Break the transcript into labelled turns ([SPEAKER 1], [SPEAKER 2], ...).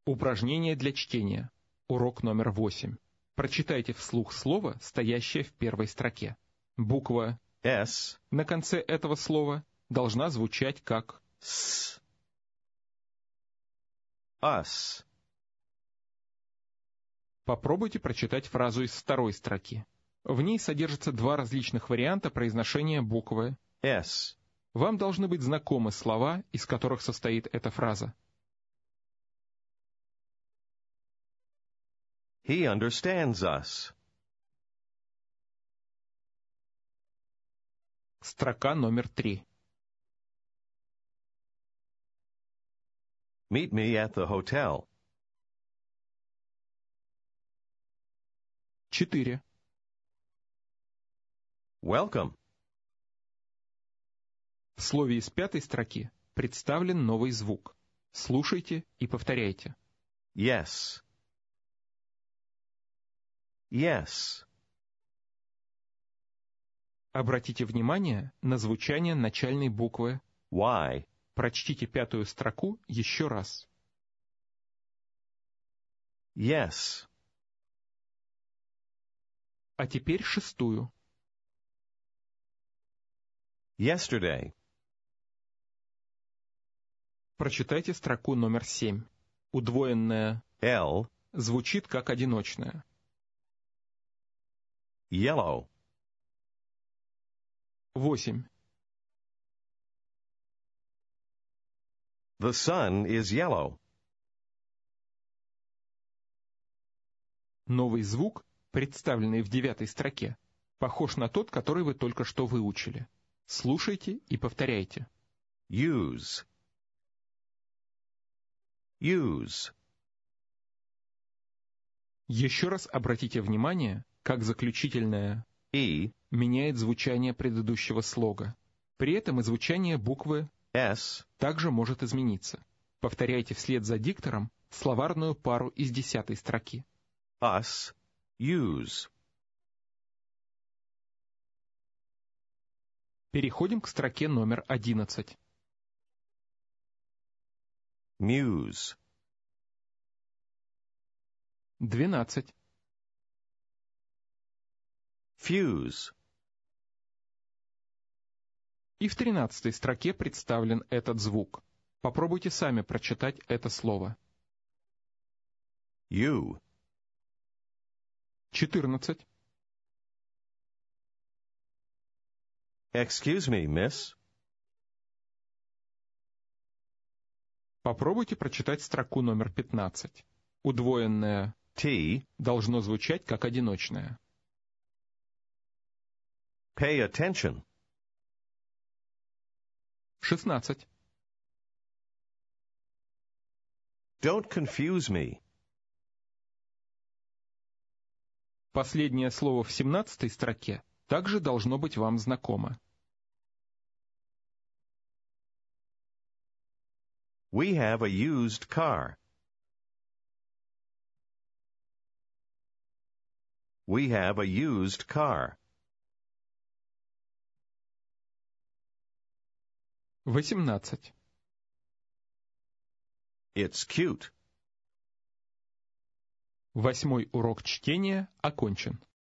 [SPEAKER 1] Упражнение для чтения. Урок номер 8. Прочитайте вслух слово, стоящее в первой строке. Буква
[SPEAKER 2] S,
[SPEAKER 1] на конце этого слова должна звучать как
[SPEAKER 2] S, us,
[SPEAKER 1] Попробуйте прочитать фразу из второй строки. В ней содержатся два различных варианта произношения буквы.
[SPEAKER 2] S.
[SPEAKER 1] Вам должны быть знакомы слова, из которых состоит эта фраза.
[SPEAKER 2] He understands us.
[SPEAKER 1] Строка номер 3.
[SPEAKER 2] Meet me at the hotel.
[SPEAKER 1] 4.
[SPEAKER 2] Welcome.
[SPEAKER 1] В слове из пятой строки представлен новый звук. Слушайте и повторяйте.
[SPEAKER 2] Yes. Yes.
[SPEAKER 1] Обратите внимание на звучание начальной буквы.
[SPEAKER 2] Y.
[SPEAKER 1] Прочтите пятую строку еще раз.
[SPEAKER 2] Yes.
[SPEAKER 1] А теперь шестую.
[SPEAKER 2] Yesterday.
[SPEAKER 1] Прочитайте строку номер 7. Удвоенная
[SPEAKER 2] L.
[SPEAKER 1] звучит как одиночная.
[SPEAKER 2] Yellow.
[SPEAKER 1] 8.
[SPEAKER 2] The sun is yellow.
[SPEAKER 1] Новый звук, представленный в 9 строке, похож на тот, который вы только что выучили. Слушайте и повторяйте.
[SPEAKER 2] Use. Use.
[SPEAKER 1] Еще раз обратите внимание, как заключительное
[SPEAKER 2] E.
[SPEAKER 1] меняет звучание предыдущего слога. При этом и звучание буквы
[SPEAKER 2] S.
[SPEAKER 1] также может измениться. Повторяйте вслед за диктором словарную пару из 10 строки.
[SPEAKER 2] Us. Use.
[SPEAKER 1] Переходим к строке номер 11.
[SPEAKER 2] Muse.
[SPEAKER 1] 12.
[SPEAKER 2] Fuse.
[SPEAKER 1] И в 13 строке представлен этот звук. Попробуйте сами прочитать это слово.
[SPEAKER 2] You.
[SPEAKER 1] 14.
[SPEAKER 2] Excuse me, miss.
[SPEAKER 1] Попробуйте прочитать строку номер 15. Удвоенное
[SPEAKER 2] T.
[SPEAKER 1] должно звучать как одиночное.
[SPEAKER 2] Pay attention.
[SPEAKER 1] 16.
[SPEAKER 2] Don't confuse me.
[SPEAKER 1] Последнее слово в 17 строке также должно быть вам знакомо.
[SPEAKER 2] We have a used car. We have a used car.
[SPEAKER 1] 18.
[SPEAKER 2] It's cute.
[SPEAKER 1] 8 урок чтения окончен.